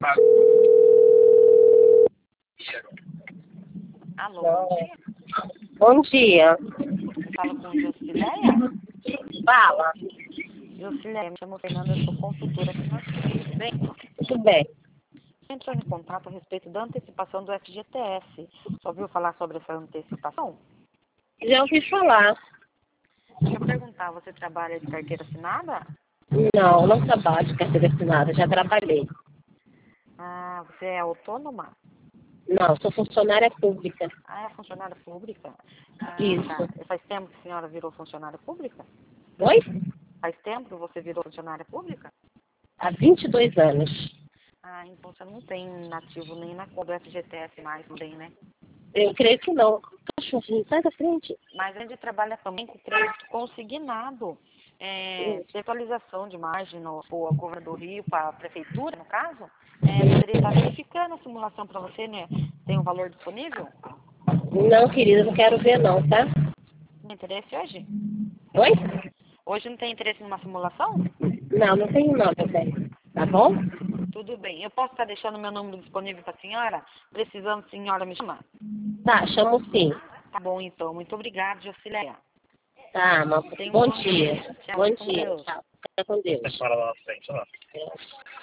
Alô, bom dia. Bom dia. Fala com Josileia? Fala. Josileia, me chamo Fernanda, eu sou consultora financeira, tudo bem? Tudo bem. Entrou em contato a respeito da antecipação do FGTS. Já ouviu falar sobre essa antecipação? Já ouvi falar. Deixa eu perguntar, você trabalha de carteira assinada? Não trabalho de carteira assinada, já trabalhei. Ah, você é autônoma? Não, sou funcionária pública. Ah, é funcionária pública? Ah, Isso. tá. E faz tempo que a senhora virou funcionária pública? Oi? Faz tempo que você virou funcionária pública? Há 22 anos. Ah, então você não tem nativo nem na conta do FGTS mais, não tem, né? Eu creio que não. Cachorrinho, sai da frente. Mas a gente trabalha também com crédito consignado. Se a atualização de margem for a Governo do Rio para a Prefeitura, no caso, poderia estar verificando a simulação para você, né? Tem um valor disponível? Não, querida, não quero ver não, tá? Tem interesse hoje? Oi? Hoje não tem interesse numa simulação? Não tenho não, meu bem. Tá bom? Tudo bem. Eu posso estar deixando meu número disponível para a senhora? Precisando, a senhora me chamar. Tá, chamo sim. Tá bom, então. Muito obrigada, Josileia. Tá, mas Tenha um bom bom dia. dia. Tchau, Bom com dia. Deus. Tchau. Fica com Deus. Para lá na frente, ó. Deus.